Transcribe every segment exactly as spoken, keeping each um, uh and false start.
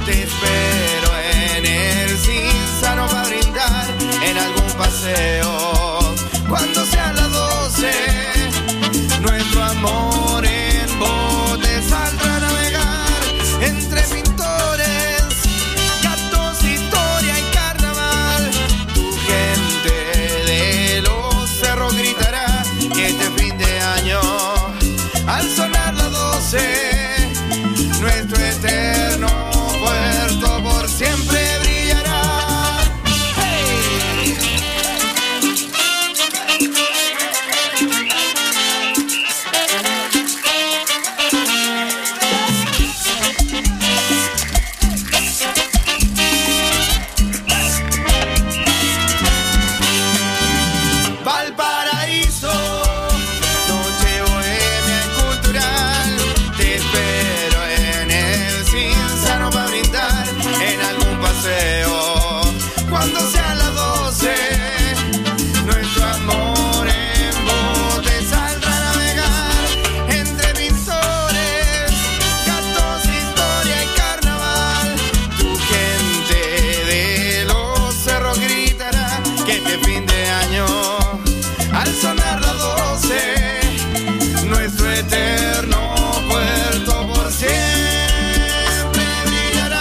Te espero en el Cinzano para brindar en algún paseo. Cuando sean las doce, nuestro amor en bote saldrá a navegar entre pintores, gatos, historia y carnaval. Tu gente de los cerros gritará que este fin de año, al sonar las doce, nuestro eterno puerto por siempre brillará. ¡Hey! Valparaíso, noche bohemia y cultural. Te espero en el Cinzano para brindar en algún paseo. Cuando sean las doce, nuestro amor en bote saldrá a navegar entre pintores, gatos, historia y carnaval. Tu gente de los cerros gritará que este fin de año, al sonar las doce, nuestro eterno puerto por siempre brillará.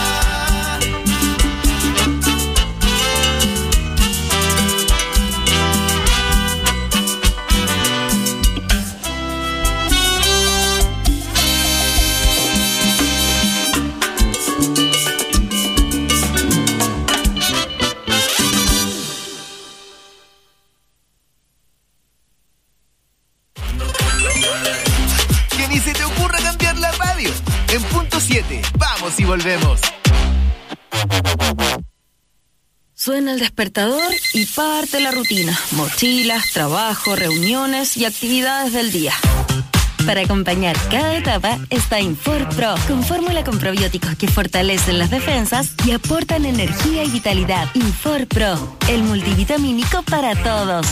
Que ni se te ocurra cambiar la radio. En punto siete, vamos y volvemos. Suena el despertador y parte la rutina. Mochilas, trabajo, reuniones y actividades del día. Para acompañar cada etapa está Infor Pro, con fórmula con probióticos que fortalecen las defensas y aportan energía y vitalidad. Infor Pro, el multivitamínico para todos.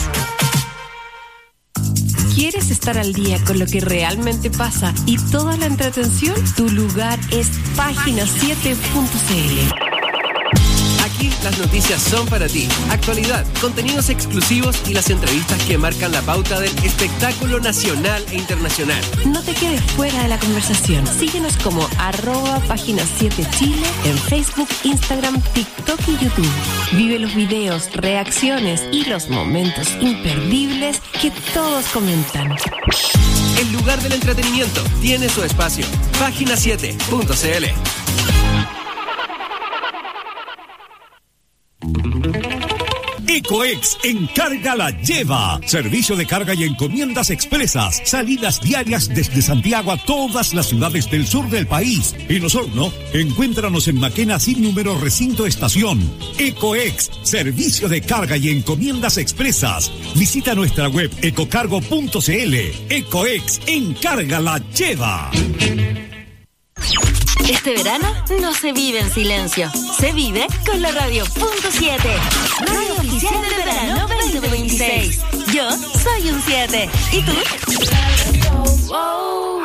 ¿Quieres estar al día con lo que realmente pasa y toda la entretención? Tu lugar es página siete punto c l. Aquí las noticias son para ti. Actualidad, contenidos exclusivos y las entrevistas que marcan la pauta del espectáculo nacional e internacional. No te quedes fuera de la conversación. Síguenos como arroba página siete Chile en Facebook, Instagram, TikTok y YouTube. Vive los videos, reacciones y los momentos imperdibles que todos comentan. El lugar del entretenimiento tiene su espacio. página siete punto c l. Ecoex Encarga la Lleva. Servicio de carga y encomiendas expresas. Salidas diarias desde Santiago a todas las ciudades del sur del país. En Osorno, encuéntranos en Maquena sin número recinto estación. Ecoex, servicio de carga y encomiendas expresas. Visita nuestra web ecocargo punto c l. Ecoex Encarga la Lleva. Este verano no se vive en silencio, se vive con la radio punto siete. Radio oficial del verano veinte veintiséis. Yo soy un siete. ¿Y tú? Wow.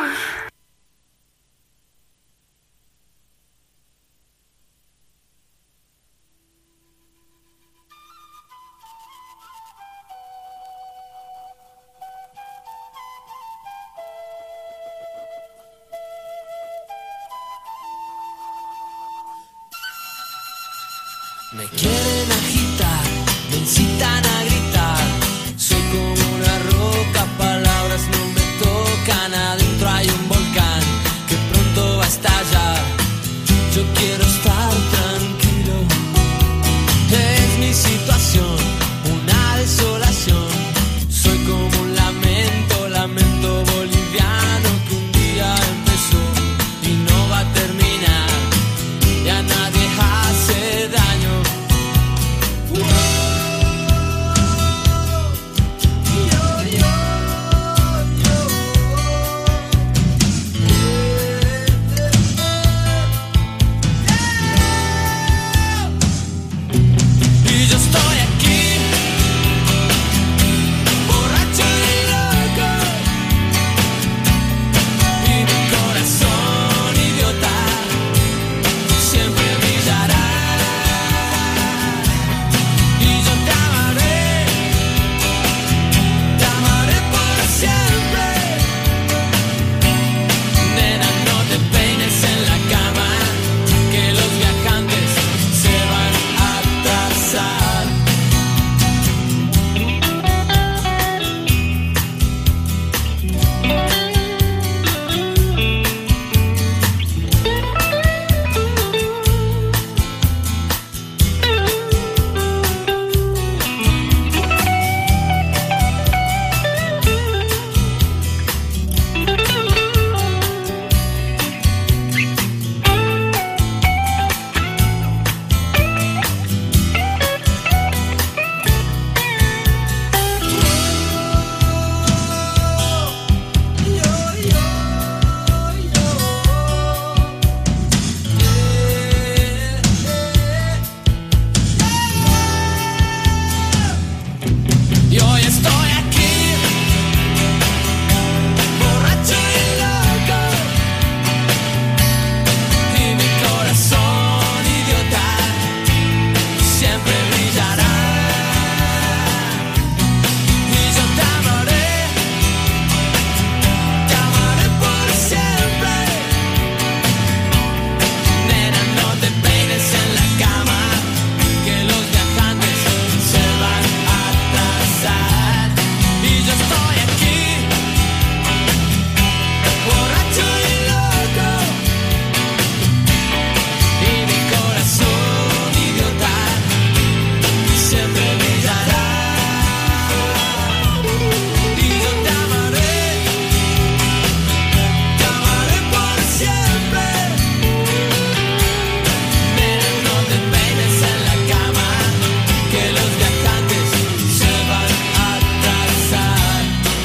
Me quieren agitar, me incitan a gritar. Soy como una roca, palabras no me tocan. Adentro hay un volcán que pronto va a estallar. Yo quiero estar tranquilo. Es mi situación, una desolación. Soy como un lamento, lamento boliviano que un día empezó y no va a terminar. Y a nadie hace daño. peines en la cama, que los viajantes se van a atrasar. Y yo estoy aquí, borracho y loco, y mi corazón idiota siempre brillará. Y yo te amaré, te amaré por siempre. Nena, no te peines en la cama, que los viajantes se van a atrasar.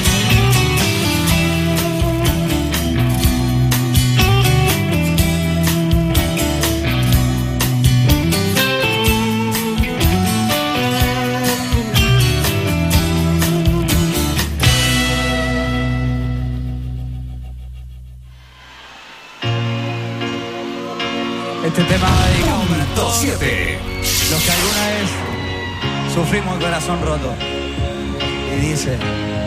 Este tema va dedicado para todos siete. los que alguna vez sufrimos el corazón roto. Y dice: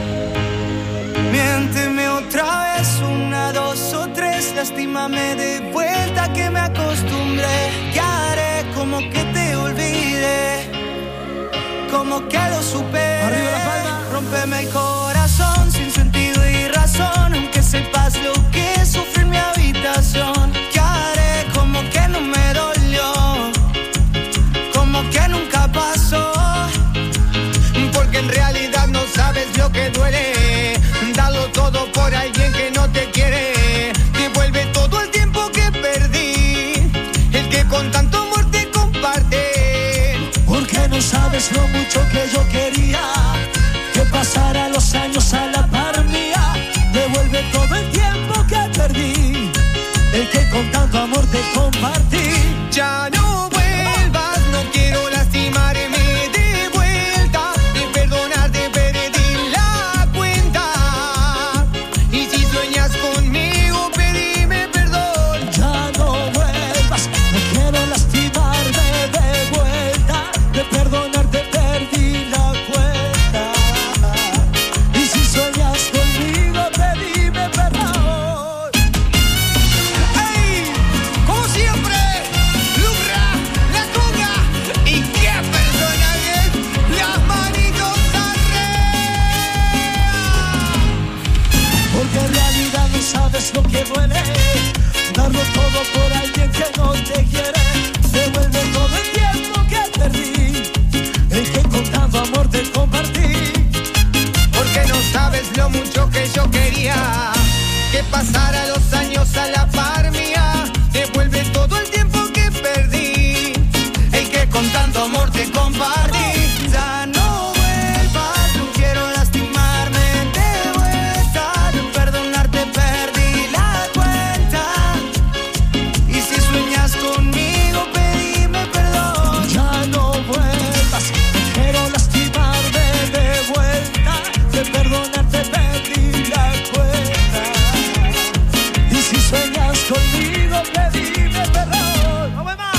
Miénteme otra vez, una, dos o tres, lastímame de vuelta que me acostumbré. ¿Qué haré? Como que te olvidé, como que lo superé. Arriba la palma. Rómpeme el corazón sin sentido y razón, aunque sepas lo que sufrí en mi habitación. ¿Qué haré? Como que no me dolió, como que nunca pasó, porque en realidad no sabes lo que duele. Dalo todo por alguien que no te quiere. Devuelve todo el tiempo que perdí, el que con tanto amor te comparte. Porque no sabes lo mucho que yo quería que pasara los años a la par mía. Devuelve todo el tiempo que perdí, el que con tanto amor te compartí. Ya no vuelvas, no quiero lastimarme de vuelta. De perdonarte perdí la cuenta. Y si sueñas conmigo, pedime perdón. Ya no vuelvas, no quiero lastimarme de vuelta. De perdonarte perdí la cuenta. Y si sueñas conmigo, pedime perdón. ¡Ey! Como siempre, Lucra, la conga. ¿Y qué personajes? Las manitos arriba. Porque en realidad no sabes lo que duele, darlo todo por alguien que no te quiere. Devuelve todo el tiempo que perdí, el que con tanto amor te compartí. Porque no sabes lo mucho que yo quería que pasara los años a la par mía. Devuelve todo el tiempo que perdí, el que con tanto amor te compartí. Ya no vuelvas, no quiero lastimarme de vuelta. De perdonarte perdí la cuenta. Y si sueñas conmigo, pedime perdón. Ya no vuelvas, no quiero lastimarme de vuelta. De perdonarte perdí la cuenta. Y si sueñas conmigo, pedime perdón. ¡No me más!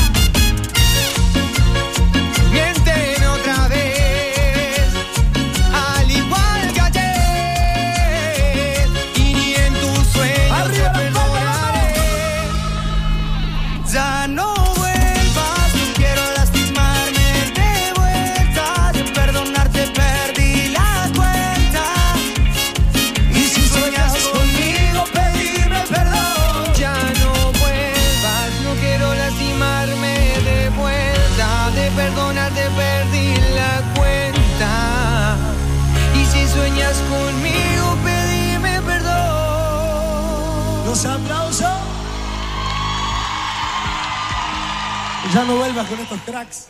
Mienten otra vez, al igual que ayer, y ni en tus sueños ¡Arriba te la palma! perdonaré. Ya no vuelvas, no quiero lastimarme de vuelta. De perdonarte perdí la cuenta. Y si sueñas conmigo, pedime perdón. Ya no vuelvas, no quiero lastimarme de vuelta. De perdonarte perdí la cuenta. Y si sueñas conmigo, pedime perdón. Los aplausos. Ya no vuelvas con estos cracks.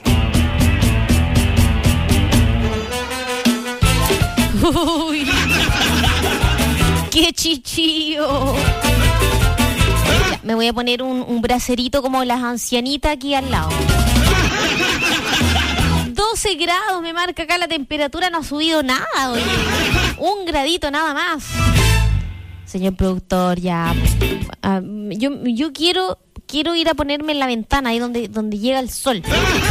Uy, qué chichío. Ya, me voy a poner un, un bracerito como las ancianitas aquí al lado. doce grados me marca acá, la temperatura no ha subido nada, oye. Un gradito nada más. Señor productor, ya. Uh, yo, yo quiero quiero ir a ponerme en la ventana, ahí donde, donde llega el sol.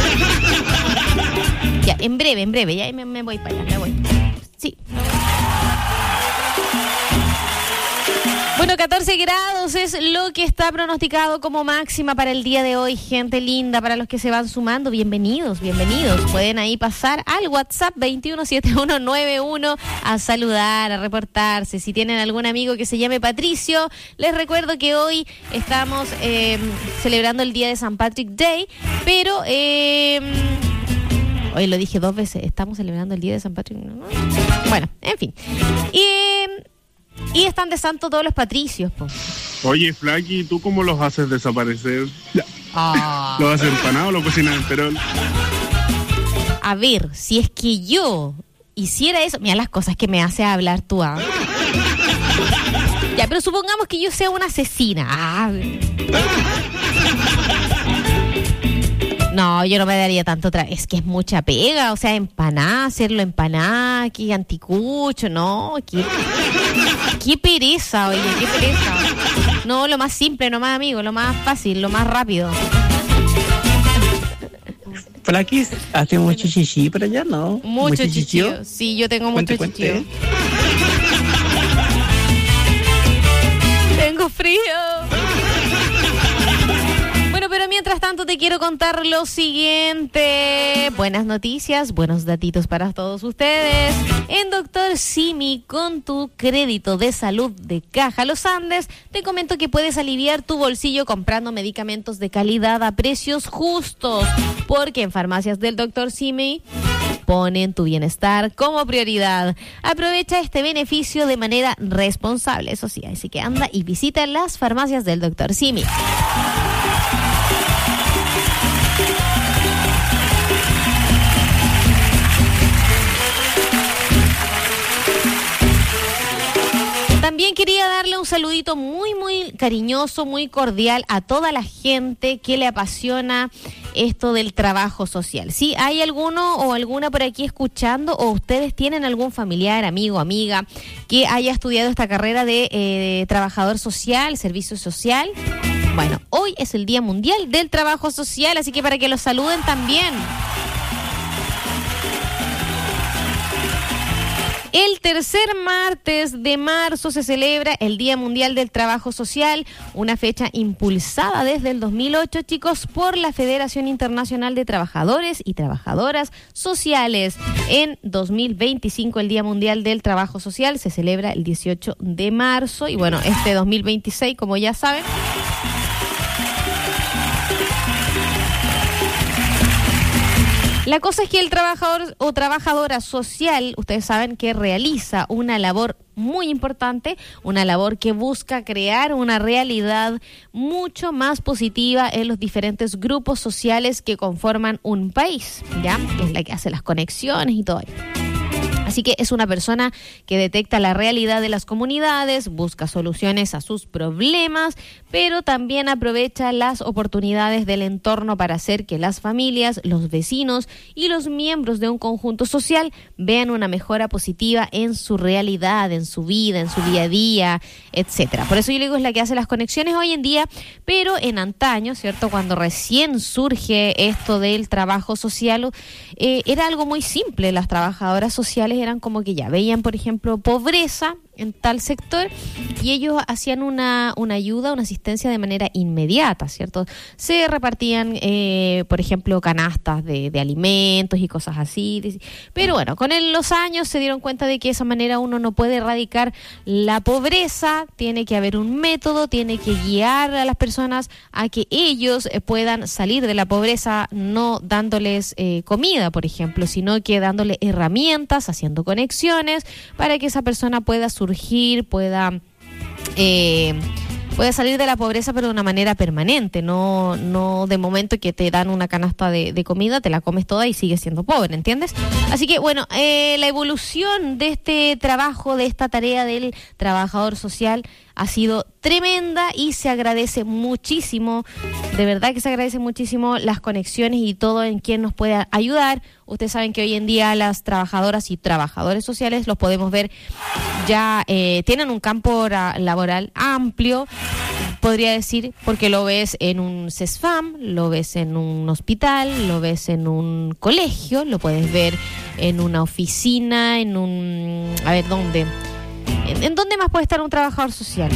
Ya, en breve, en breve, ya me, me voy para allá, me voy. Sí. Bueno, catorce grados es lo que está pronosticado como máxima para el día de hoy. Gente linda, para los que se van sumando, bienvenidos, bienvenidos. Pueden ahí pasar al WhatsApp veintiuno setenta y uno noventa y uno a saludar, a reportarse. Si tienen algún amigo que se llame Patricio, les recuerdo que hoy estamos eh, celebrando el día de San Patrick Day, pero... Eh, hoy lo dije dos veces, estamos celebrando el día de San Patrick. Bueno, en fin. Y... Y están de santo todos los patricios, po. Oye, Flaky, ¿tú cómo los haces desaparecer? Ah. ¿Los haces empanados o los cocinas en perol? A ver, si es que yo hiciera eso... Mira las cosas que me hace hablar tú, ¿ah? Ya, pero supongamos que yo sea una asesina. Ah. No, yo no me daría tanto otra. Es que es mucha pega, o sea, empanar, hacerlo empanar, que anticucho, no, qué, qué pereza, oye, qué pereza. No, lo más simple, nomás, amigo, lo más fácil, lo más rápido. Flaquis, ¿hace mucho chichi por allá, no? Mucho chichi. Sí, yo tengo mucho chichi. Tengo frío. Bueno, pero mientras tanto te quiero contar lo siguiente. Buenas noticias, buenos datitos para todos ustedes. En Doctor Simi, con tu crédito de salud de Caja Los Andes, te comento que puedes aliviar tu bolsillo comprando medicamentos de calidad a precios justos. Porque en farmacias del Doctor Simi ponen tu bienestar como prioridad. Aprovecha este beneficio de manera responsable, eso sí, así que anda y visita las farmacias del Doctor Simi. También quería darle un saludito muy, muy cariñoso, muy cordial a toda la gente que le apasiona esto del trabajo social. ¿Sí? ¿Hay alguno o alguna por aquí escuchando, o ustedes tienen algún familiar, amigo, amiga que haya estudiado esta carrera de eh, trabajador social, servicio social? Bueno, hoy es el Día Mundial del Trabajo Social, así que para que los saluden también. El tercer martes de marzo se celebra el Día Mundial del Trabajo Social, una fecha impulsada desde el dos mil ocho, chicos, por la Federación Internacional de Trabajadores y Trabajadoras Sociales. En dos mil veinticinco el Día Mundial del Trabajo Social se celebra el dieciocho de marzo y bueno, este dos mil veintiséis, como ya saben, la cosa es que el trabajador o trabajadora social, ustedes saben que realiza una labor muy importante, una labor que busca crear una realidad mucho más positiva en los diferentes grupos sociales que conforman un país, ¿ya? Es la que hace las conexiones y todo. Así que es una persona que detecta la realidad de las comunidades, busca soluciones a sus problemas, pero también aprovecha las oportunidades del entorno para hacer que las familias, los vecinos y los miembros de un conjunto social vean una mejora positiva en su realidad, en su vida, en su día a día, etcétera. Por eso yo digo, es la que hace las conexiones hoy en día, pero en antaño, ¿cierto? Cuando recién surge esto del trabajo social, eh, era algo muy simple. Las trabajadoras sociales eran como que ya veían, por ejemplo, pobreza en tal sector y ellos hacían una, una ayuda, una asistencia de manera inmediata, ¿cierto? Se repartían, eh, por ejemplo, canastas de, de alimentos y cosas así. Pero bueno, con el, los años se dieron cuenta de que de esa manera uno no puede erradicar la pobreza, tiene que haber un método, tiene que guiar a las personas a que ellos eh, puedan salir de la pobreza, no dándoles eh, comida, por ejemplo, sino que dándoles herramientas, haciendo conexiones para que esa persona pueda surgir, pueda eh, pueda salir de la pobreza, pero de una manera permanente, no no de momento que te dan una canasta de, de comida, te la comes toda y sigues siendo pobre, ¿entiendes? Así que bueno, eh, la evolución de este trabajo, de esta tarea del trabajador social ha sido tremenda y se agradece muchísimo, de verdad que se agradece muchísimo las conexiones y todo en quien nos pueda ayudar. Ustedes saben que hoy en día las trabajadoras y trabajadores sociales los podemos ver ya, eh, tienen un campo laboral amplio, podría decir, porque lo ves en un CESFAM, lo ves en un hospital, lo ves en un colegio, lo puedes ver en una oficina, en un... a ver, ¿dónde? ¿En, ¿En dónde más puede estar un trabajador social?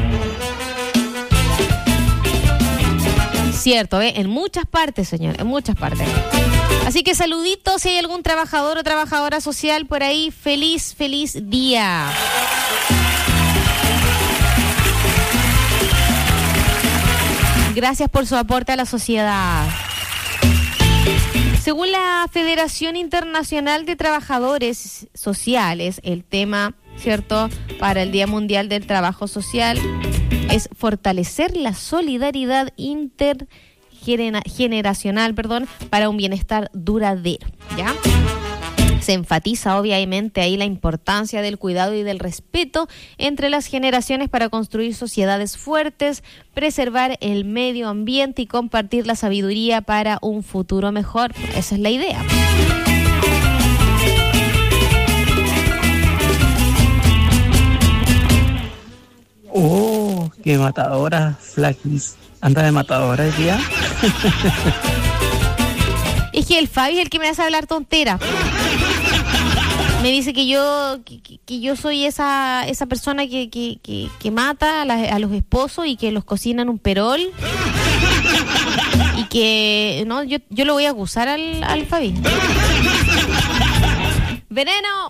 Cierto, ¿eh? En muchas partes, señor, en muchas partes. Así que saluditos si hay algún trabajador o trabajadora social por ahí. Feliz, feliz día. Gracias por su aporte a la sociedad. Según la Federación Internacional de Trabajadores Sociales, el tema, ¿cierto?, para el Día Mundial del Trabajo Social es fortalecer la solidaridad intergeneracional, perdón, para un bienestar duradero, ¿ya? Se enfatiza obviamente ahí la importancia del cuidado y del respeto entre las generaciones para construir sociedades fuertes, preservar el medio ambiente y compartir la sabiduría para un futuro mejor. Esa es la idea. Oh, qué matadora, Flaquis. Anda de matadora el día. Es que el Fabi es el que me hace hablar tontera. Me dice que yo que, que yo soy esa esa persona que, que, que, que mata a, la, a los esposos y que los cocina en un perol. Y que no yo yo lo voy a acusar al, al Fabi. ¡Veneno!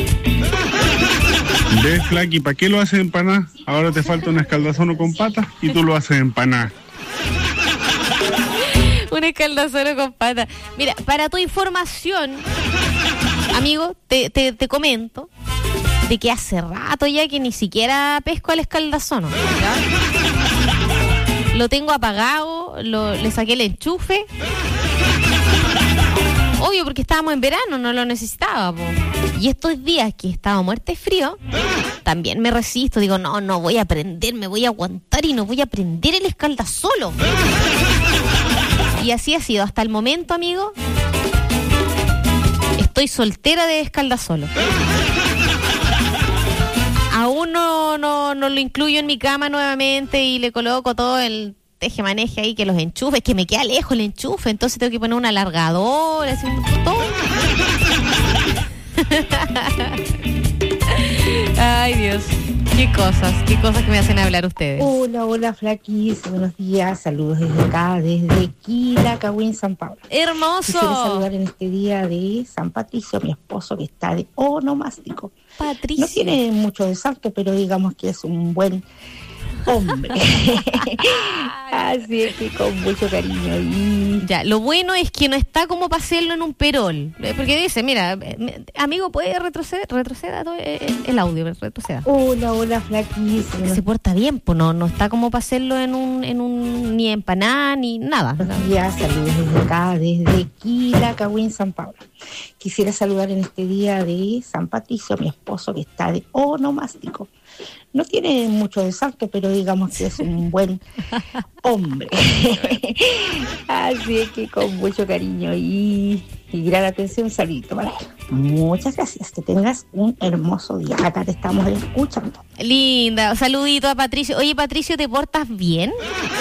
¿Ves, Flaky? ¿Para qué lo haces empanar? Ahora te falta un escaldazón con patas y tú lo haces empanar. Un escaldazón con patas. Mira, para tu información, amigo, te, te, te comento de que hace rato ya que ni siquiera pesco al escaldazón, ¿no? ¿Ya? Lo tengo apagado, lo, le saqué el enchufe. Obvio, porque estábamos en verano, no lo necesitaba, po. Y estos días que estaba muerte de frío, también me resisto. Digo, no, no voy a prender, me voy a aguantar y no voy a prender el escaldazolo. Y así ha sido hasta el momento, amigo. Estoy soltera de escaldazolo. Aún no, no, no lo incluyo en mi cama nuevamente y le coloco todo el teje-maneje ahí, que los enchufes, que me queda lejos el enchufe, entonces tengo que poner un alargador, así, todo. Ay, Dios. Qué cosas, qué cosas que me hacen hablar ustedes. Hola, hola, Flaquis. Buenos días. Saludos desde acá, desde Quilacahue, San Pablo. ¡Hermoso! Quisiera saludar en este día de San Patricio, mi esposo, que está de onomástico. Patricio. No tiene mucho de salto, pero digamos que es un buen hombre. Así es que con mucho cariño. Y ya, lo bueno es que no está como para hacerlo en un perol. Porque dice, mira, amigo, ¿puede retroceder? Retroceda todo el audio, retroceda. Hola, hola, Flaquis. Se porta bien, pues no, no está como para hacerlo en un, en un, ni empanar, ni nada. Buenos días, saludos desde acá, desde Quilacahue, San Pablo. Quisiera saludar en este día de San Patricio, mi esposo, que está de onomástico. No tiene mucho de salto, pero digamos que es un buen hombre. Así es que con mucho cariño y, y gran atención, saludito para él. Muchas gracias, que tengas un hermoso día. Acá te estamos escuchando. Linda, saludito a Patricio. Oye, Patricio, ¿te portas bien?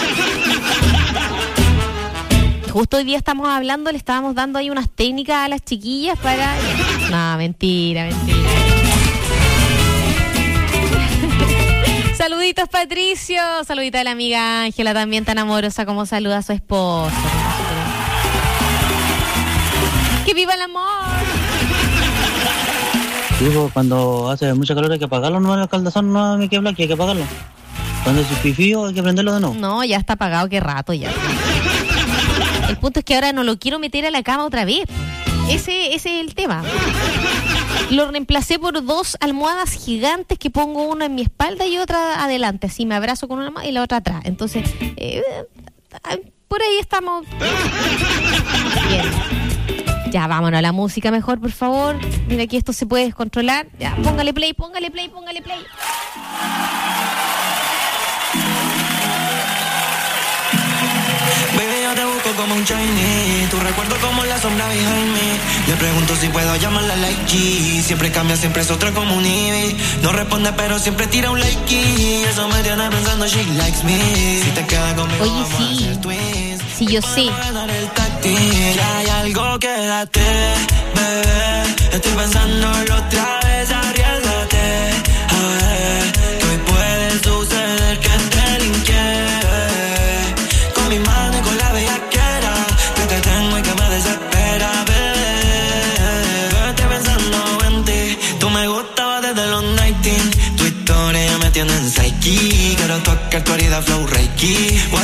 Justo hoy día estamos hablando, le estábamos dando ahí unas técnicas a las chiquillas para... No, mentira, mentira. Saluditos, Patricio. Saludita a la amiga Ángela, también tan amorosa como saluda a su esposo. ¡Que viva el amor! Digo, cuando hace mucha calor hay que apagarlo, no en el caldazón, no me queda Blacky, hay que apagarlo. Cuando es pifío hay que prenderlo de nuevo. No, ya está apagado, qué rato ya. El punto es que ahora no lo quiero meter a la cama otra vez. Ese, ese es el tema. Lo reemplacé por dos almohadas gigantes que pongo una en mi espalda y otra adelante. Así me abrazo con una almohada y la otra atrás. Entonces, eh, por ahí estamos. Bien. Ya, vámonos a la música mejor, por favor. Mira, aquí esto se puede descontrolar. Ya, póngale play, póngale play, póngale play. Baby, yo te busco como un Chinese. Tu recuerdo como la sombra behind me. Le pregunto si puedo llamarla like G. Siempre cambia, siempre es otra como un Ivy. No responde, pero siempre tira un like y eso me tiene pensando she likes me. Si te quedas conmigo, oye, sí. Sí, yo sé. Que hay algo, quédate, bebé. Estoy pensándolo otra vez, arriesgate. A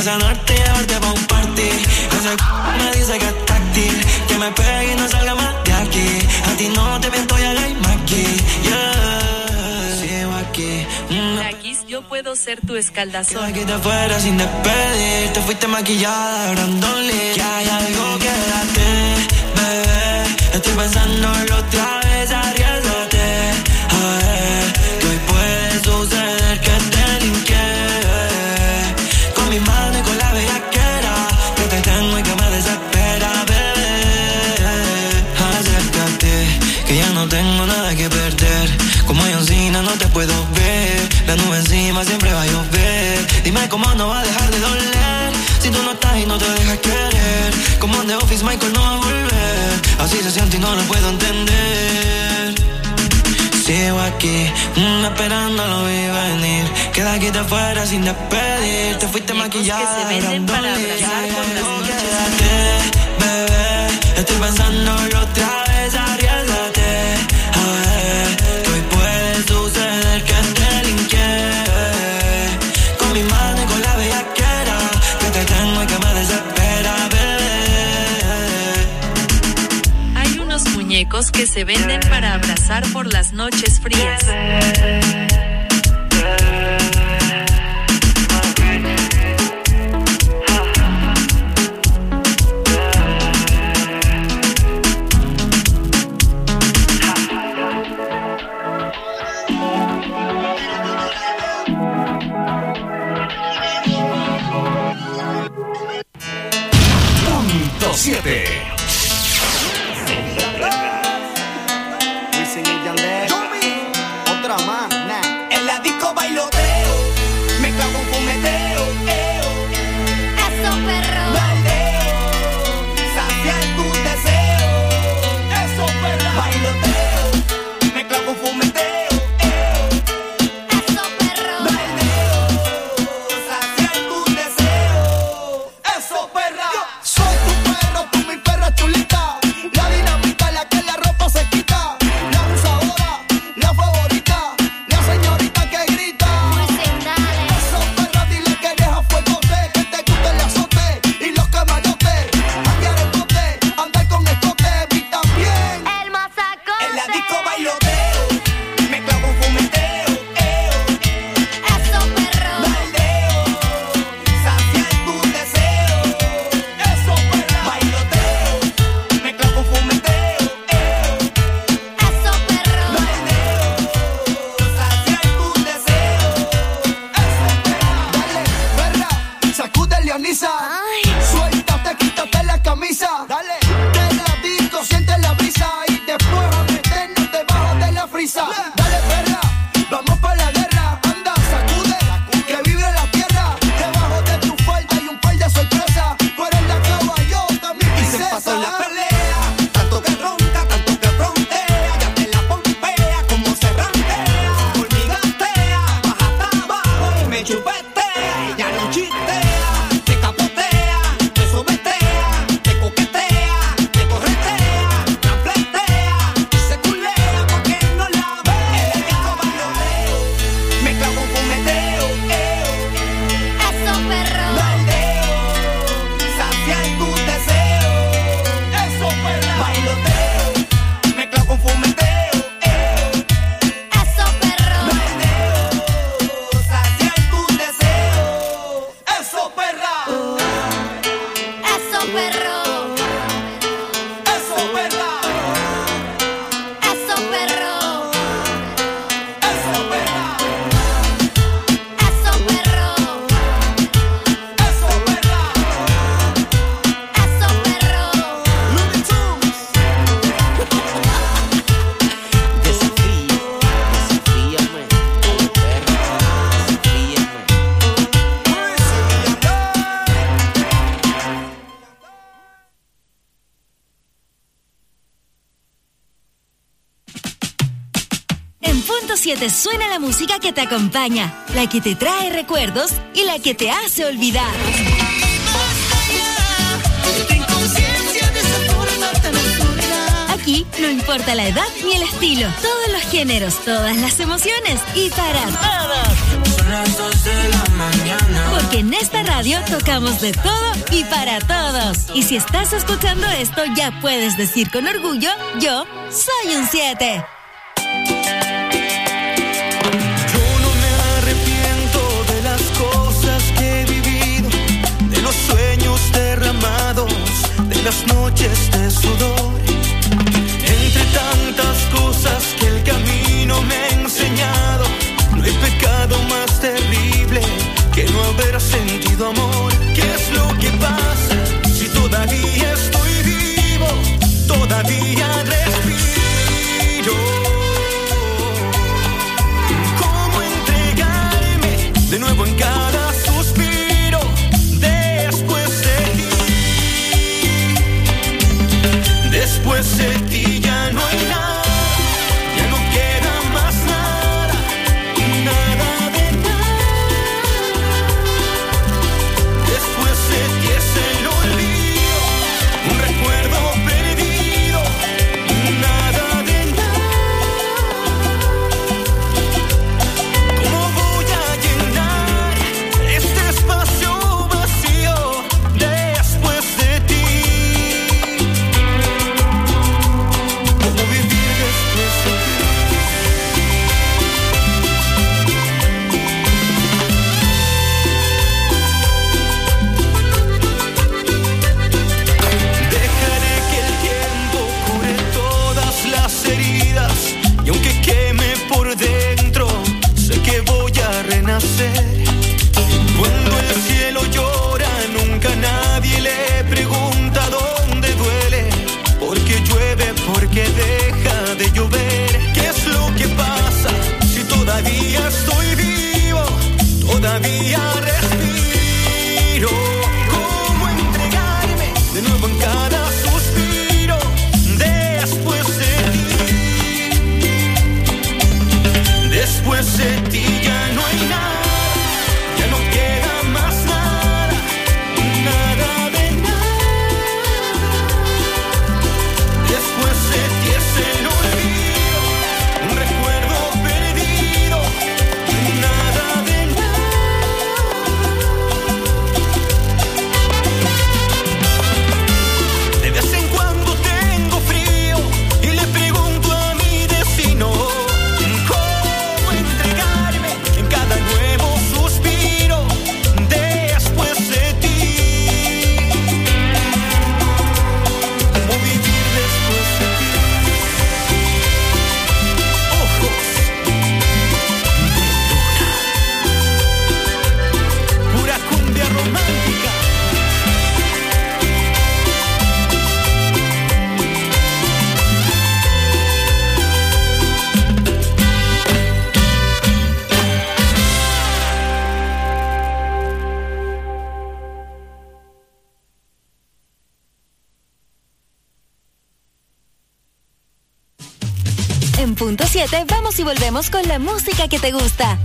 sanarte y llevarte pa' un party. Ese c- me dice que es táctil, que me pegue y no salga más de aquí. A ti no te miento, ya la aquí, yeah. Sigo aquí. Mm. X, yo puedo ser tu escaldazón. Aquí te fuera sin despedir, te fuiste maquillada, Brandon Lee. Que hay algo, quédate, bebé. Estoy pensándolo otra vez, arriesgate. A ver, que hoy puede suceder que te linké. Con mi mano y con la bellaquera, que te tengo y que me desespera, bebé. Acércate, que ya no tengo nada que perder. Como John Cena no te puedo ver. La nube encima siempre va a llover. Dime cómo no va a dejar de doler. Si tú no estás y no te dejas querer. Como en The Office Michael no va a volver. Así se siente y no lo puedo entender. Sigo aquí, mm, esperando lo vi venir. Que de aquí te fuera sin despedir. Te fuiste maquillada, que se venden para abrazar con las noches. Bebé, estoy pensándolo otra vez, arriesgate. A ver, que hoy puede suceder que te linké. Con mi mano y con la bellaquera, que te tengo y que me desespera, bebé. Hay unos muñecos que se venden para abrazar por las noches frías. siete. Otra más, nah. En la disco bailoteo, me clavo un fumeteo, eo. Eso perro. Baldeo, saciar tu deseo. Eso perro. Bailoteo, me clavo un fumeteo, eo. Eso perro. Baldeo, saciar tu deseo. Eso perra. Soy tu perro, tú mi perra chulita. La dinamita, la que la ropa se quita. La abusadora, la favorita, la señorita que grita. Eso perra, dile que deja fuegote, que te gusta el azote y los camarotes. Cambiar el bote, andar con escote, vi también el mazacote. En la disco bailoteo, me clavo un fumeteo, eo. Eso perro. Baldeo, saciar tu deseo. Eso perra. Bailoteo, me clavo un fumeteo, eo. Eso perro. Baldeo, saciar tu deseo. Eso perra. Dale, perra, sacude Leonisa. Suéltate, quítate la camisa. Dale, te la disco, siente la brisa. Y después a meternos debajo de la frisa. Dale, perra, vamos pa' la guerra. Anda, sacude, que vibre la tierra. Debajo de tu falda hay un par de sorpresas. Tú eres la caballota, mi princesa. En la pelea, tanto que ronca, tanto que frontea. Ya te la pompea, como se rantea. Olvidatea, baja hasta abajo y me chupetea. Ya no chistea, te capotea, te sometea, te coquetea, te corretea, transfletea y se culea pa' que no la vea. En el disco bailoteo, me clavo un fumeteo, eo. Eso perro. Baldeo, saciar tu deseo. Eso perra. Bailoteo, me clavo un fumeteo, eo. Eso perro. Baldeo, saciar tu deseo. Eso perra. Eso perro. Eso perra. Eso perro. Eso perra. Eso perro. Eso perra. Eso perro. Looney Tunes. Desafío, desafíame, dale perro, desafíame. En punto siete suena la música que te acompaña, la que te trae recuerdos y la que te hace olvidar. Aquí no importa la edad ni el estilo, todos los géneros, todas las emociones y para todos. las dos de la mañana. Porque en esta radio tocamos de todo y para todos. Y si estás escuchando esto, ya puedes decir con orgullo, yo soy un siete. Yo no me arrepiento de las cosas que he vivido, de los sueños derramados, de las noches de sudor. Entre tantas cosas que el camino me ha enseñado, no hay pecado más terrible que no haber sentido amor. ¿Qué es lo que pasa si todavía estoy vivo? Todavía respiro. ¿Cómo entregarme de nuevo en cada suspiro después de ti? Después de ti ya no hay nada. Cuando el cielo llora, nunca nadie le pregunta dónde duele. Porque llueve, porque deja de llover. ¿Qué es lo que pasa si todavía estoy vivo? Todavía respiro. ¿Cómo entregarme de nuevo en cada suspiro después de ti? Después de ti ya no hay nada. En punto siete vamos y volvemos con la música que te gusta.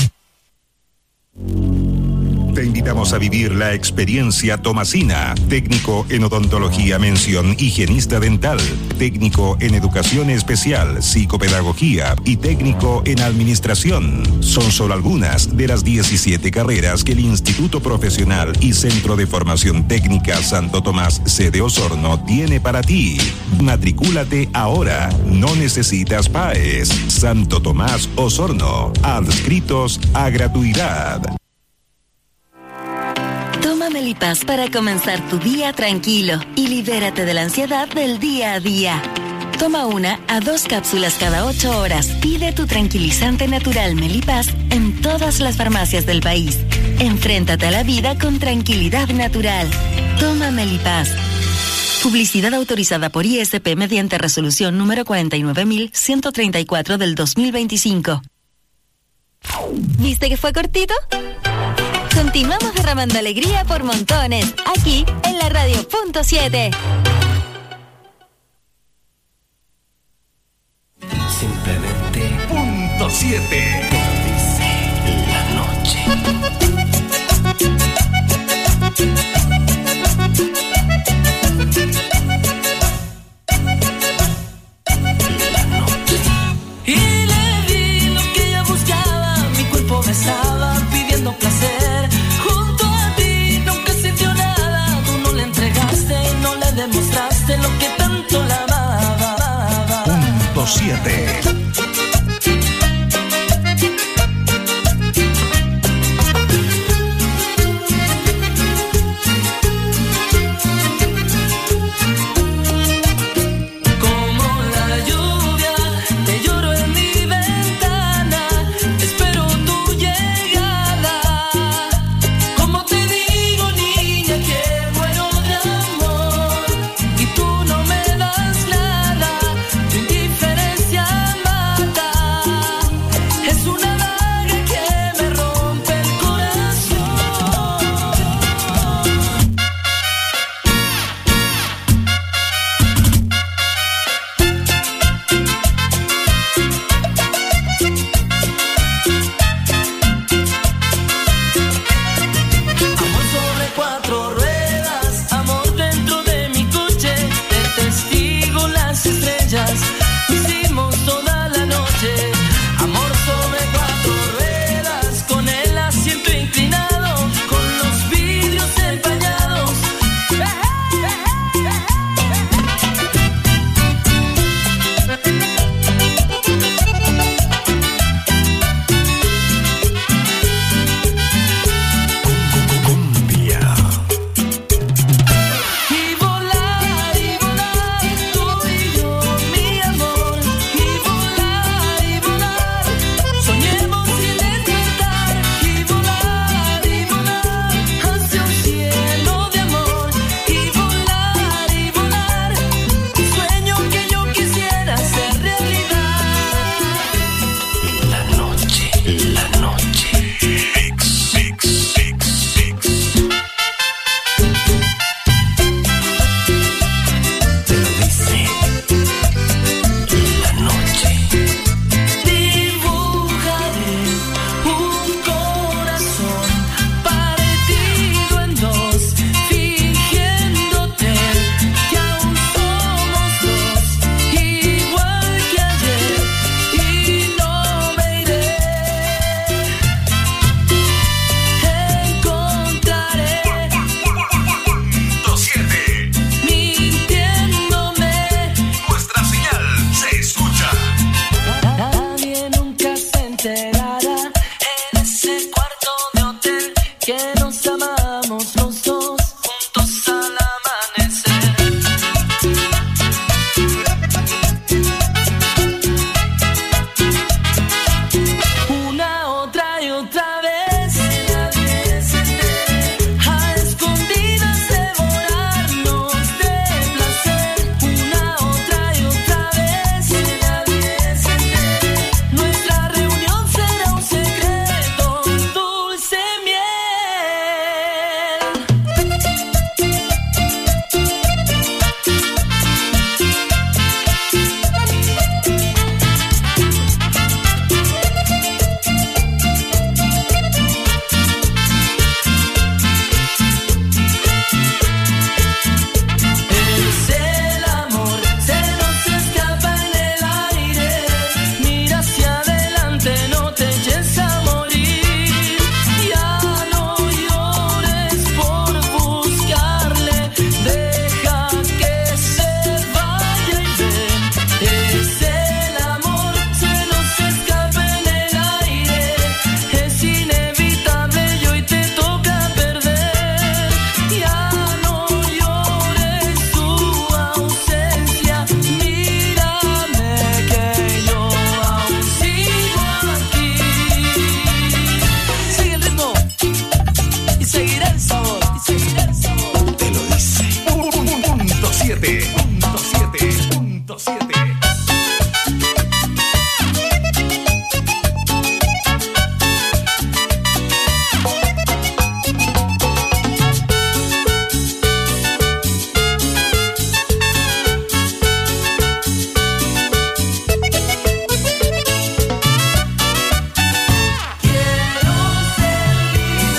Te invitamos a vivir la experiencia Tomasina, técnico en odontología mención higienista dental, técnico en educación especial, psicopedagogía y técnico en administración. Son solo algunas de las diecisiete carreras que el Instituto Profesional y Centro de Formación Técnica Santo Tomás, sede Osorno, tiene para ti. Matricúlate ahora, no necesitas P A E S. Santo Tomás Osorno, adscritos a gratuidad. Toma Melipaz para comenzar tu día tranquilo y libérate de la ansiedad del día a día. Toma una a dos cápsulas cada ocho horas. Pide tu tranquilizante natural Melipaz en todas las farmacias del país. Enfréntate a la vida con tranquilidad natural. Toma Melipaz. Publicidad autorizada por I S P mediante resolución número cuarenta y nueve mil ciento treinta y cuatro del dos mil veinticinco. ¿Viste que fue cortito? Continuamos derramando alegría por montones, aquí en la radio punto siete. Simplemente punto siete. Dice la noche. Y le di lo que ella buscaba, mi cuerpo besaba demostraste lo que tanto la amaba. Punto siete.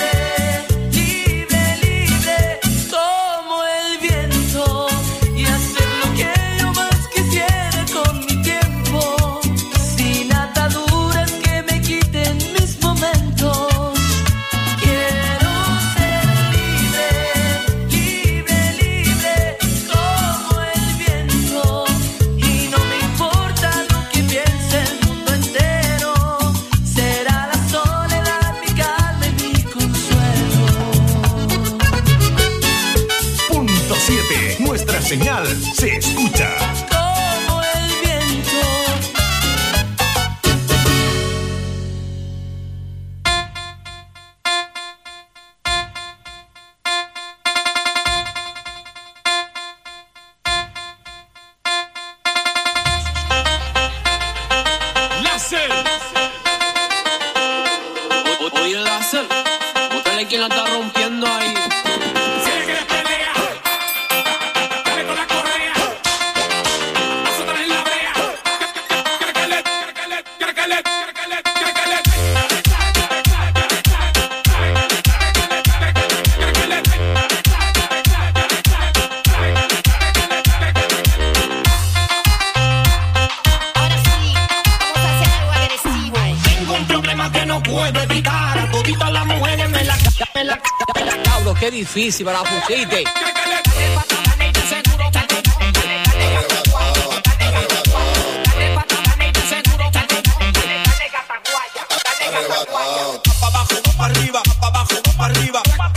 Y hasta nuestra señal se escucha. Como el viento. Láser. O- Oye, Láser, búscale quien la está rompiendo ahí. Tengo un problema que no puedo evitar. A toditas las mujeres me la me la Cabro, qué difícil para la pusiste. Pa' abajo, pa' arriba, pa' abajo, pa' arriba. Pa'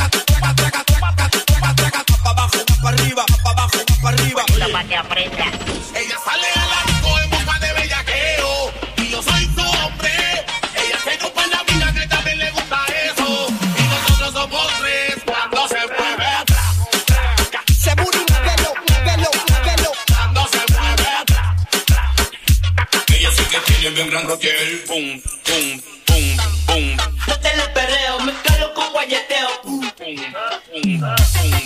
abajo, pa' arriba, pa' abajo, pa' arriba. Para que aprenda. Ella sale a la disco en busca de bellaqueo y yo soy su hombre. Ella se chupa en la vida que también le gusta eso. Y nosotros somos tres cuando se mueve atrás. Se mueve, muévelo, muévelo, muévelo. Cuando se mueve atrás. Ella sí que tiene bien gran rocker. Pum, pum, pum, pum. Yo te la perreo, me calo con guayeteo. Pum, pum, pum, pum.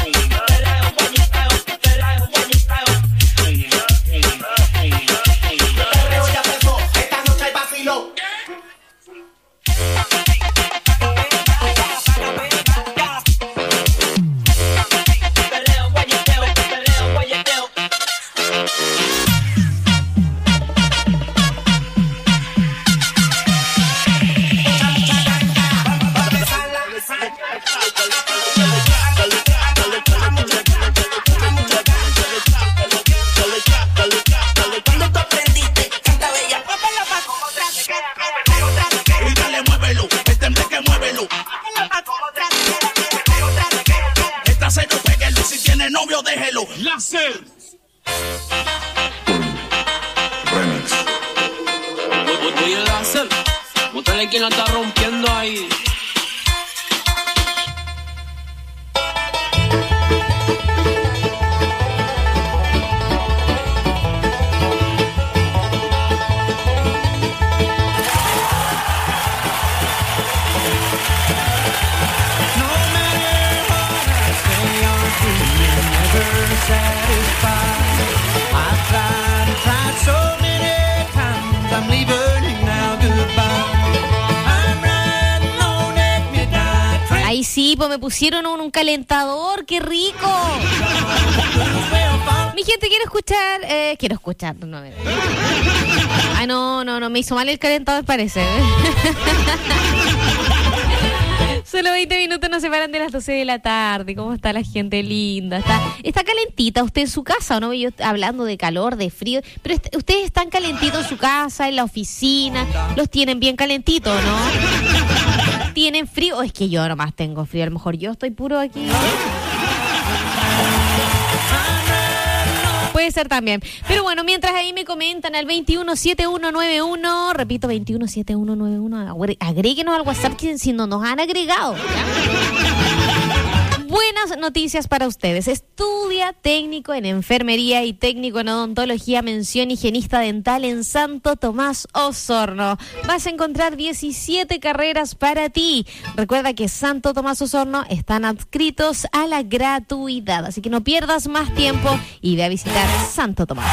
Cuando tú aprendiste, canta bella. Y dale, muévelo, este que muévelo. Esta se no péguelo, si tiene novio déjelo. Láser. Oye, Láser, búscale quien la está rompiendo ahí. Ay, sí, pues me pusieron un, un calentador, qué rico. Mi gente quiere escuchar, eh, quiero escuchar, no, eh. Ay, no, no, no, me hizo mal el calentador, parece. Solo veinte minutos nos separan de las doce de la tarde. ¿Cómo está la gente linda? ¿Está, está calentita usted en su casa o no? Yo hablando de calor, de frío. Pero est- ustedes están calentitos en su casa, en la oficina. Los tienen bien calentitos, ¿no? ¿Tienen frío? O es que yo nomás tengo frío. A lo mejor yo estoy puro aquí. Puede ser también. Pero bueno, mientras ahí me comentan al veintiuno setenta y uno noventa y uno, repito, veintiuno setenta y uno noventa y uno, agre- agréguenos al WhatsApp que si no nos han agregado. Buenas noticias para ustedes. Estudia técnico en enfermería y técnico en odontología, mención higienista dental en Santo Tomás Osorno. Vas a encontrar diecisiete carreras para ti. Recuerda que Santo Tomás Osorno están adscritos a la gratuidad, así que no pierdas más tiempo y ve a visitar Santo Tomás.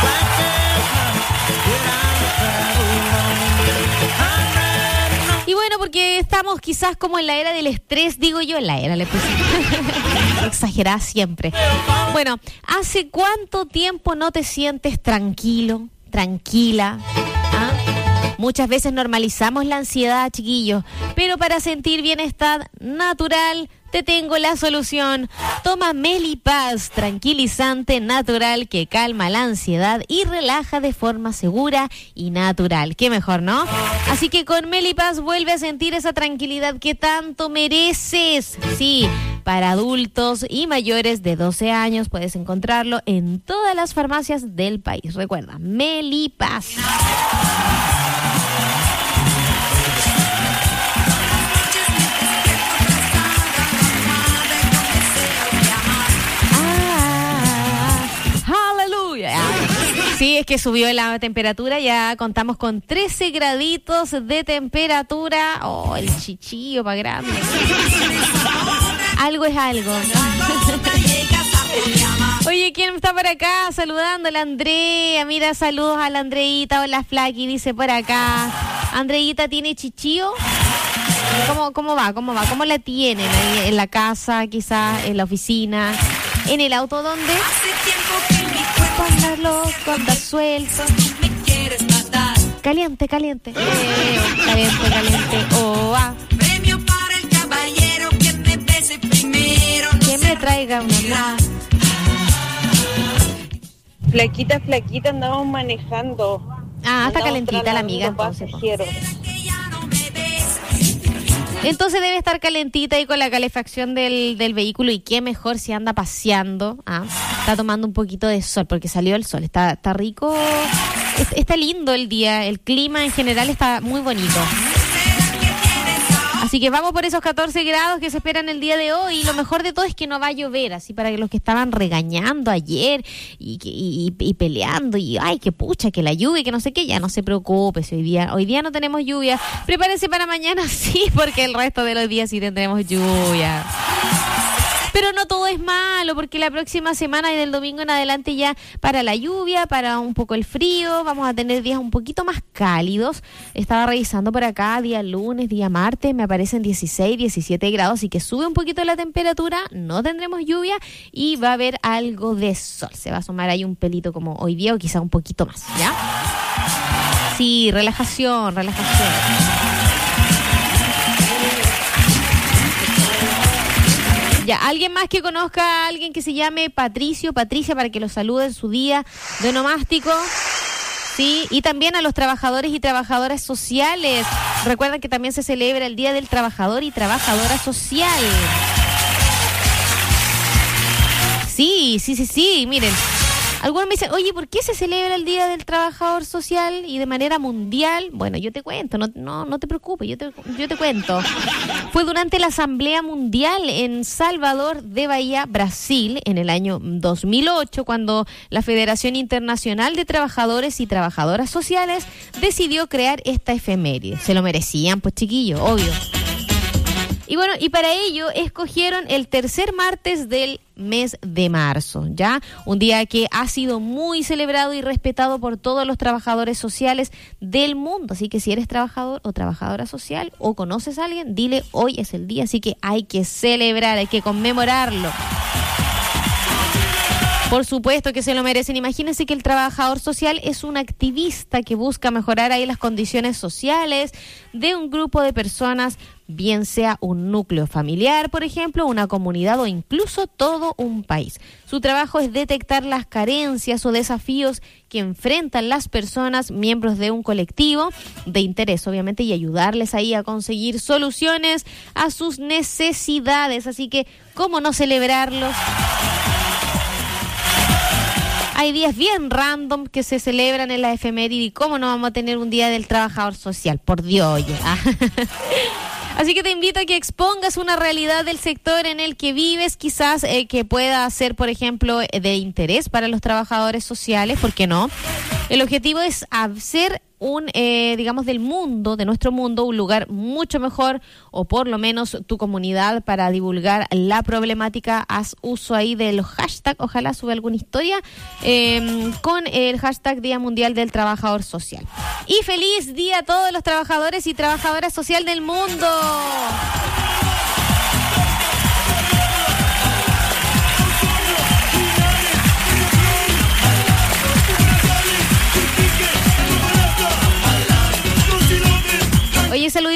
Y bueno, porque estamos quizás como en la era del estrés, digo yo, en la era, le puse exagerada siempre. Bueno, ¿hace cuánto tiempo no te sientes tranquilo, tranquila? ¿Ah? Muchas veces normalizamos la ansiedad, chiquillos, pero para sentir bienestar natural, te tengo la solución. Toma Melipaz, tranquilizante natural que calma la ansiedad y relaja de forma segura y natural. Qué mejor, ¿no? Así que con Melipaz vuelve a sentir esa tranquilidad que tanto mereces. Sí, para adultos y mayores de doce años puedes encontrarlo en todas las farmacias del país. Recuerda, Melipaz. Sí, es que subió la temperatura, ya contamos con trece graditos de temperatura. Oh, el chichillo pa' grande. Algo es algo. Oye, ¿quién está por acá? Saludando a la Andrea. Mira, saludos a la Andreita. Hola, Flaky, dice por acá. Andreita, ¿tiene chichillo? ¿Cómo, cómo va? ¿Cómo va? ¿Cómo la tienen? ¿Ahí en la casa, quizás, en la oficina? ¿En el auto dónde? Anda loco, anda suelto. Caliente, caliente. Eh, caliente, caliente. Oh, ah. Premio para el caballero que me bese primero. Que me traiga una más. Flaquita, flaquita, andamos manejando. Ah, está calentita la amiga, entonces. Entonces debe estar calentita y con la calefacción del, del vehículo, y qué mejor si anda paseando, ¿ah? Está tomando un poquito de sol porque salió el sol, está, está rico, es, está lindo el día, el clima en general está muy bonito. Así que vamos por esos catorce grados que se esperan el día de hoy, y lo mejor de todo es que no va a llover, así para que los que estaban regañando ayer y, y, y, y peleando y ay, que pucha, que la lluvia, que no sé qué, ya no se preocupe, si hoy día, hoy día no tenemos lluvia. Prepárense para mañana, sí, porque el resto de los días sí tendremos lluvia. Pero no todo es malo, porque la próxima semana y del domingo en adelante ya para la lluvia, para un poco el frío, vamos a tener días un poquito más cálidos. Estaba revisando por acá, día lunes, día martes, me aparecen dieciséis, diecisiete grados, así que sube un poquito la temperatura, no tendremos lluvia y va a haber algo de sol. Se va a asomar ahí un pelito como hoy día o quizá un poquito más, ¿ya? Sí, relajación, relajación. Ya, alguien más que conozca a alguien que se llame Patricio, Patricia, para que lo salude en su día de onomástico. Sí, y también a los trabajadores y trabajadoras sociales. Recuerden que también se celebra el Día del Trabajador y Trabajadora Social. Sí, sí, sí, sí, miren. Algunos me dicen, oye, ¿por qué se celebra el Día del Trabajador Social y de manera mundial? Bueno, yo te cuento, no, no, no te preocupes, yo te, yo te cuento. Fue durante la Asamblea Mundial en Salvador de Bahía, Brasil, en el año dos mil ocho, cuando la Federación Internacional de Trabajadores y Trabajadoras Sociales decidió crear esta efeméride. Se lo merecían, pues chiquillos, obvio. Y bueno, y para ello escogieron el tercer martes del mes de marzo, ¿ya? Un día que ha sido muy celebrado y respetado por todos los trabajadores sociales del mundo. Así que si eres trabajador o trabajadora social o conoces a alguien, dile, hoy es el día, así que hay que celebrar, hay que conmemorarlo. Por supuesto que se lo merecen. Imagínense que el trabajador social es un activista que busca mejorar ahí las condiciones sociales de un grupo de personas, bien sea un núcleo familiar, por ejemplo, una comunidad o incluso todo un país. Su trabajo es detectar las carencias o desafíos que enfrentan las personas, miembros de un colectivo de interés, obviamente, y ayudarles ahí a conseguir soluciones a sus necesidades. Así que, ¿cómo no celebrarlos? Hay días bien random que se celebran en la efeméride, y cómo no vamos a tener un día del trabajador social, por Dios, oye. Así que te invito a que expongas una realidad del sector en el que vives, quizás eh, que pueda ser, por ejemplo, de interés para los trabajadores sociales, ¿por qué no? El objetivo es hacer un, eh, digamos, del mundo, de nuestro mundo, un lugar mucho mejor, o por lo menos tu comunidad, para divulgar la problemática. Haz uso ahí de los hashtags, ojalá sube alguna historia eh, con el hashtag Día Mundial del Trabajador Social. Y feliz día a todos los trabajadores y trabajadoras sociales del mundo.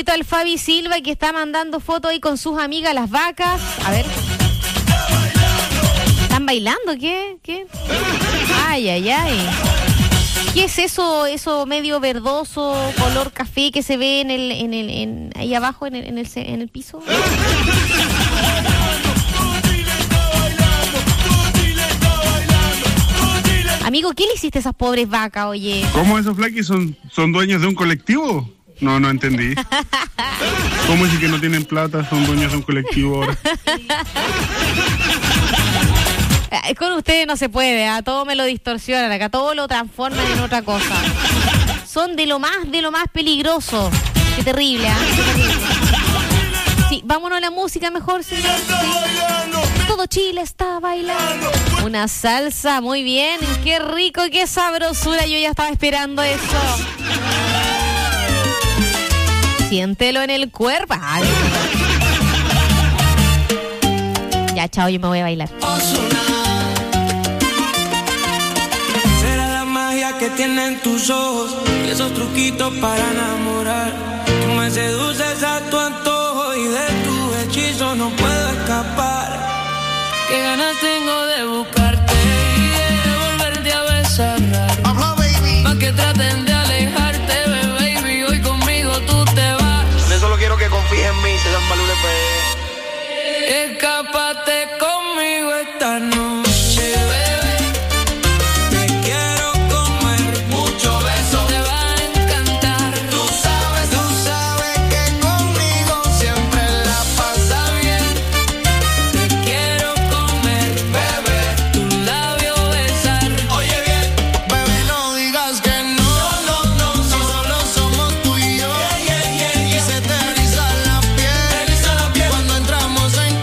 saludito al Fabi Silva que está mandando fotos ahí con sus amigas las vacas. A ver. ¿Están bailando? ¿Qué? ¿Qué? Ay, ay, ay. ¿Qué es eso, eso medio verdoso, color café que se ve en el, en el, en, ahí abajo en el, en el, en el piso? Amigo, ¿qué le hiciste a esas pobres vacas, oye? ¿Cómo esos flaquis son, son dueños de un colectivo? No, no entendí. ¿Cómo es que no tienen plata? Son dueños de un colectivo ahora. Con ustedes no se puede, a todo me lo distorsionan, acá todo lo transforman en otra cosa. Son de lo más, de lo más peligroso. Qué terrible, ¿ah? ¿eh? Sí, vámonos a la música mejor, señor. Sí. Todo Chile está bailando. Una salsa, muy bien. Qué rico, qué sabrosura. Yo ya estaba esperando eso. Siéntelo en el cuerpo. Ay. Ya, chao, yo me voy a bailar. Será la magia que tienen tus ojos y esos truquitos para enamorar. Tú me seduces a tu antojo y de tu hechizo no puedo escapar. Qué ganas tengo de buscarte y de volverte a besar. Pa' que traten de alejarte, baby, hoy conmigo tú te vas. De solo quiero que confíes en mí, se dan valores. Escápate conmigo esta noche, bebé. Te quiero comer, mucho beso, te va a encantar. Tú sabes, tú sabes que conmigo siempre la pasa bien. Te quiero comer, bebé, tu labio besar. Oye bien, bebé, no digas que no, no, no, no. Si solo somos tú y yo, yeah, yeah, yeah, yeah. Y se te eriza la piel, eriza la piel cuando entramos en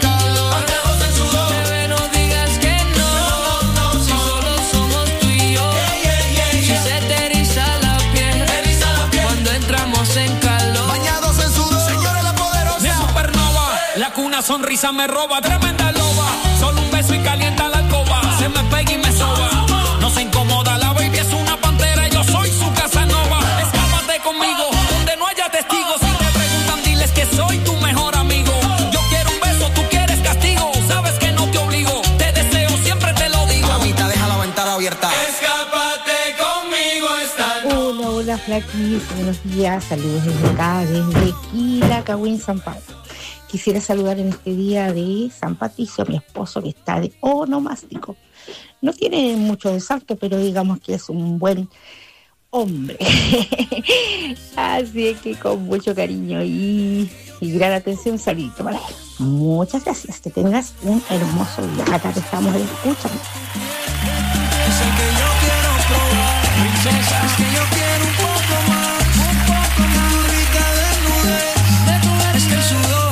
una sonrisa me roba, tremenda loba. Solo un beso y calienta la alcoba. Se me pega y me soba. No se incomoda, la baby es una pantera. Yo soy su Casanova. Escápate conmigo, donde no haya testigos. Si te preguntan, diles que soy tu mejor amigo. Yo quiero un beso, tú quieres castigo. Sabes que no te obligo, te deseo, siempre te lo digo. Mamita, deja la ventana abierta. Escápate conmigo esta noche. Hola, hola, flaquis. Buenos días. Saludos desde acá, desde Quilacagüín, San Pablo. Quisiera saludar en este día de San Patricio a mi esposo que está de onomástico. No tiene mucho de salto, pero digamos que es un buen hombre. Así es que con mucho cariño y, y gran atención, saludito para él. Muchas gracias. Que tengas un hermoso día. Acá te estamos escuchando. Es el que yo quiero probar, princesa. Es que yo quiero un poco más, un poco más. Tu rica desnudez, es que el sudor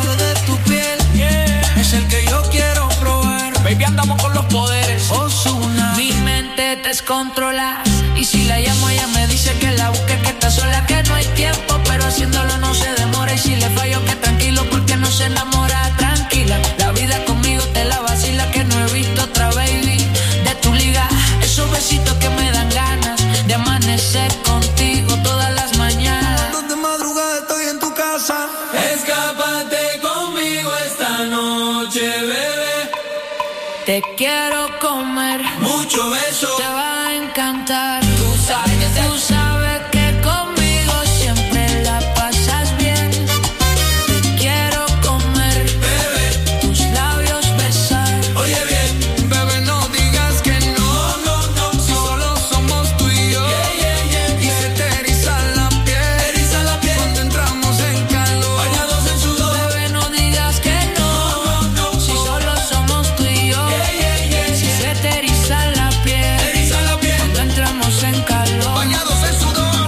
es el que yo quiero probar. Baby, andamos con los poderes. Ozuna. Mi mente descontrola. Y si la llamo, ella me dice que la busque, que está sola, que no hay tiempo. Pero haciéndolo no se demora. Y si le fallo, que tranquilo, porque no se enamora. Tranquila, la vida conmigo te la vacila. Que no he visto otra baby de tu liga. Esos besitos que me dan ganas de amanecer contigo todas las mañanas. Donde madrugada estoy en tu casa. Escápate conmigo esta noche, bebé. Te quiero comer, mucho beso, te va a encantar. Tú sabes, tú sabes que conmigo siempre la pasas bien. Te quiero comer, bebé, tus labios besar. Oye bien, bebé, no digas que no, no, no, si solo somos tú y yo, yeah, yeah, yeah, yeah. Y se te eriza la piel, eriza la piel cuando entramos en calor, bañados en sudor. Bebé, no digas que no, no, no, si solo somos tú y yo, yeah, yeah, yeah, si se te eriza la piel, eriza la piel cuando entramos en calor, bañados en sudor.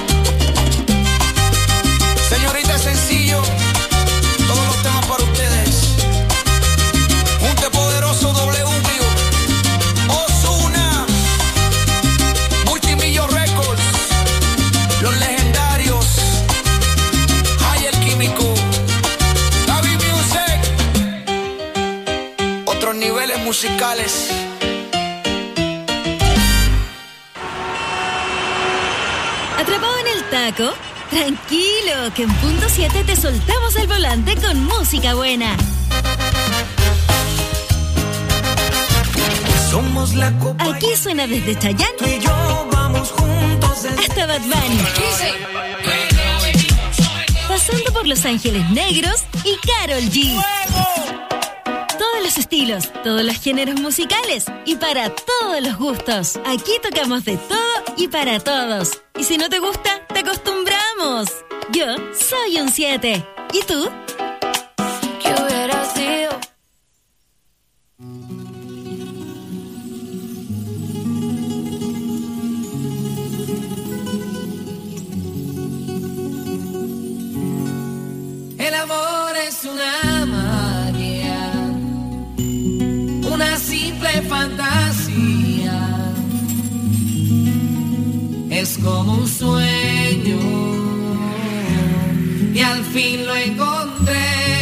Señorita, es sencillo, todos los temas para ustedes. Junte Poderoso W, Ozuna, Multimillo Records, Los Legendarios, Hay el Químico, Gaby Music, otros niveles musicales. ¿Atrapado en el taco? Tranquilo, que en punto siete te soltamos el volante con música buena. Somos la copa. Aquí suena desde Chayanne Tú y yo vamos juntos desde... hasta Bad Bunny. Pasando por Los Ángeles Negros y Karol G. Todos los estilos, todos los géneros musicales y para todos los gustos. Aquí tocamos de todo y para todos. Y si no te gusta, te acostumbramos. Yo soy un siete. ¿Y tú? ¿Qué hubiera sido? El amor es una magia, una simple fantasía. Es como un sueño y al fin lo encontré.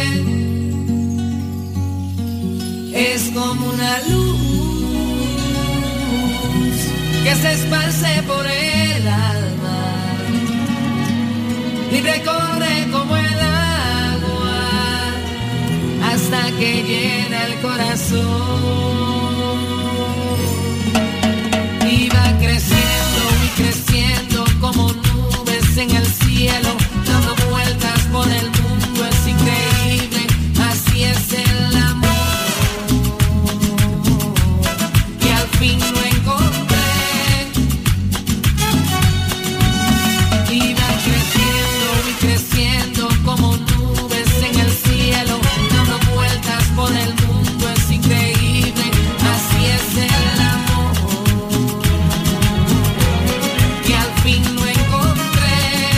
Es como una luz que se esparce por el alma, libre corre como el agua hasta que llena el corazón. Y va creciendo y creciendo como nubes en el cielo, dando vueltas por el mundo, es increíble, así es el amor. Y al fin lo encontré. Y va creciendo y creciendo como nubes en el cielo, dando vueltas por el mundo, es increíble, así es el amor. Y al fin lo encontré.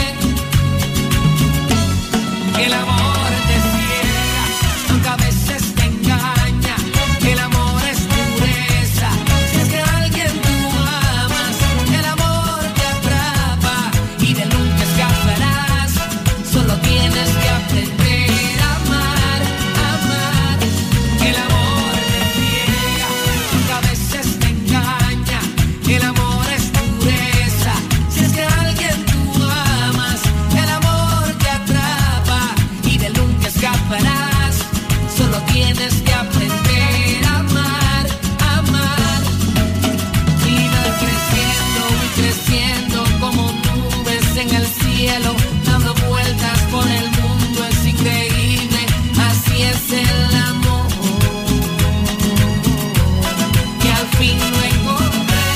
El amor te ciega, aunque a veces te engaña. El amor es pureza. Si es que a alguien tú amas, el amor te atrapa y de nunca escaparás. Solo tienes que aprender a amar, amar. El amor te ciega, aunque a veces te engaña. El amor es pureza. Si es que a alguien tú amas, el amor te atrapa y de nunca escaparás. Solo tienes que aprender a amar, amar. Y va creciendo y creciendo como nubes en el cielo, dando vueltas por el mundo, es increíble, así es el amor. Y al fin lo encontré.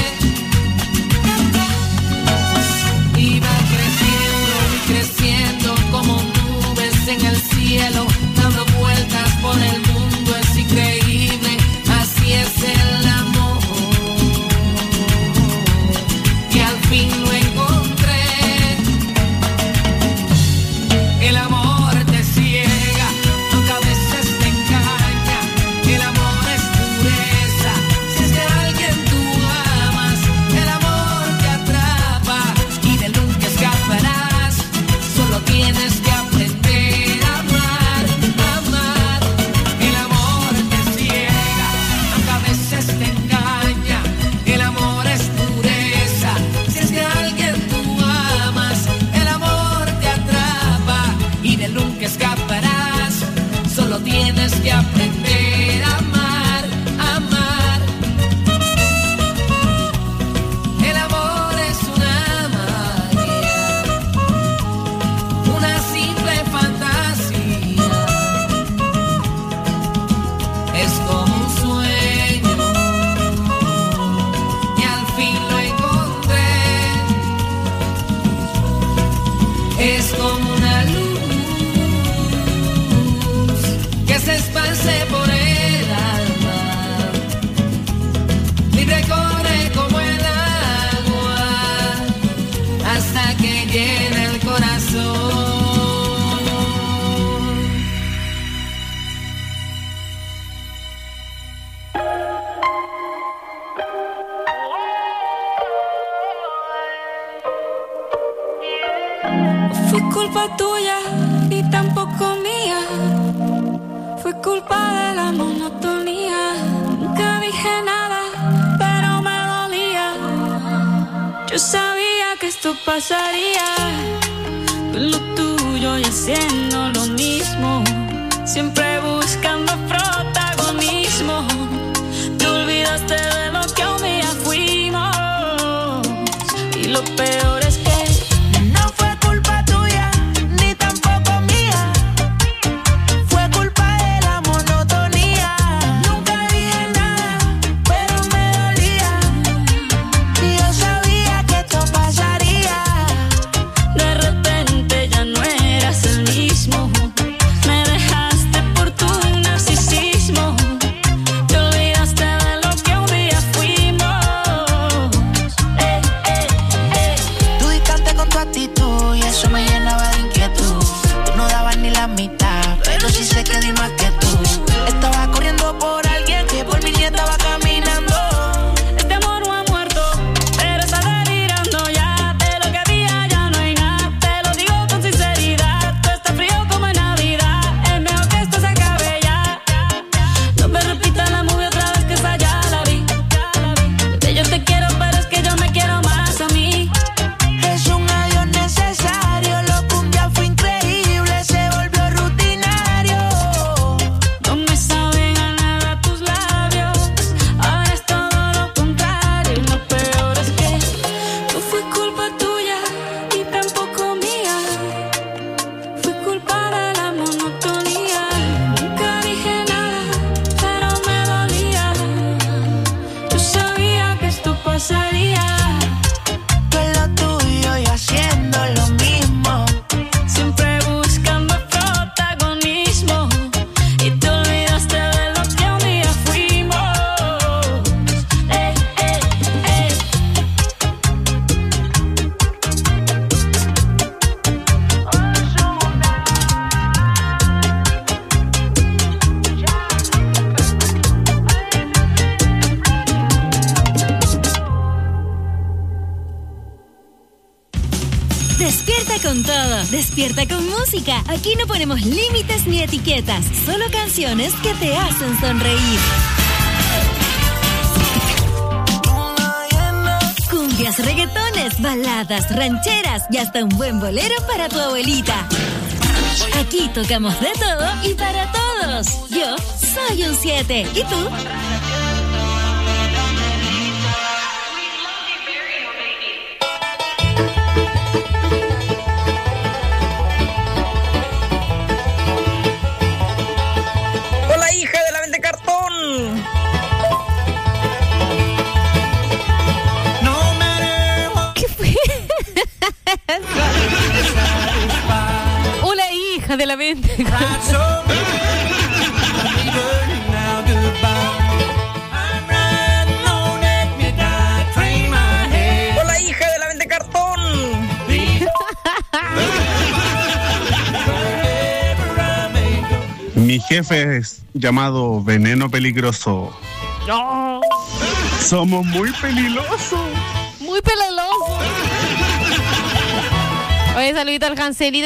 Y va creciendo y creciendo como nubes en el cielo, dando vueltas por el mundo, es increíble, así es el amor. Y al fin lo encontré. El amor te ciega, aunque a veces te engaña. El amor es pureza. Si es que a alguien tú amas, el amor te atrapa y de nunca escaparás. Solo tienes que aprender a amar, amar. El amor te ciega, aunque a veces te engaña. El amor es pureza. Si es que a alguien tú amas, el amor te atrapa y de nunca escaparás. Solo tienes que aprender a amar, amar. El amor es una magia, una simple fantasía. Es como un sueño y al fin lo encontré. Es como una luz que se esparce por el alma, libre corre como el agua hasta que llena el corazón. Fue culpa tuya y tampoco mía. Fue culpa de la monotonía. Nunca dije nada, pero me dolía. Yo sabía que esto pasaría. con lo tuyo y haciendo lo mismo, siempre buscando protagonismo. Te olvidaste de lo que un día fuimos y lo peor es que no fue culpa tuya, ni tampoco mía. Fue culpa de la monotonía. Nunca dije nada, pero me dolía. Y yo sabía que esto pasaría. de repente ya no eras el mismo. Me dejaste por tu narcisismo. Te olvidaste de lo que un día fuimos. Eh, eh, eh. Tú distante con tu actitud y eso me llenaba de inquietud. Tú no dabas ni la mitad, pero sí sé que di más que tú. Estaba corriendo por alguien que por mí ni estaba caminando. Este amor no ha muerto, pero está delirando ya. De lo que había ya no hay nada. Te lo digo con sinceridad. Tú estás frío como en Navidad. Es mejor que esto se acabe ya. No me repitas la movie otra vez, que esa ya la vi. Bebé, yo te quiero, pero es que yo me quiero más a mí. Es un adiós necesario, lo que un día fue increíble se volvió rutinario. No me saben a nada tus labios. Ahora es todo lo contrario. Y lo peor es que no fue culpa tuya y tampoco mía. Fue culpa de la monotonía. Nunca dije nada, pero me dolía. Yo sabía que esto pasaría. Tú en lo tuyo y haciendo lo mismo. Siempre buscando protagonismo. Y te olvidaste de lo que un día fuimos. Eh, eh, eh. Despierta con todo, despierta con música. Aquí no ponemos límites ni etiquetas, solo canciones que te hacen sonreír. Cumbias, reggaetones, baladas, rancheras y hasta un buen bolero para tu abuelita. Aquí tocamos de todo y para todos. Yo soy un siete. ¿Y tú? Hola, hija de la vende cartón. ¿Qué fue? Hola, hija de la mente. Hola, hija de la vende cartón. Mi jefe es llamado Veneno Peligroso. No. Somos muy peligrosos. Muy peligroso. Oye, saludito al Cancelito.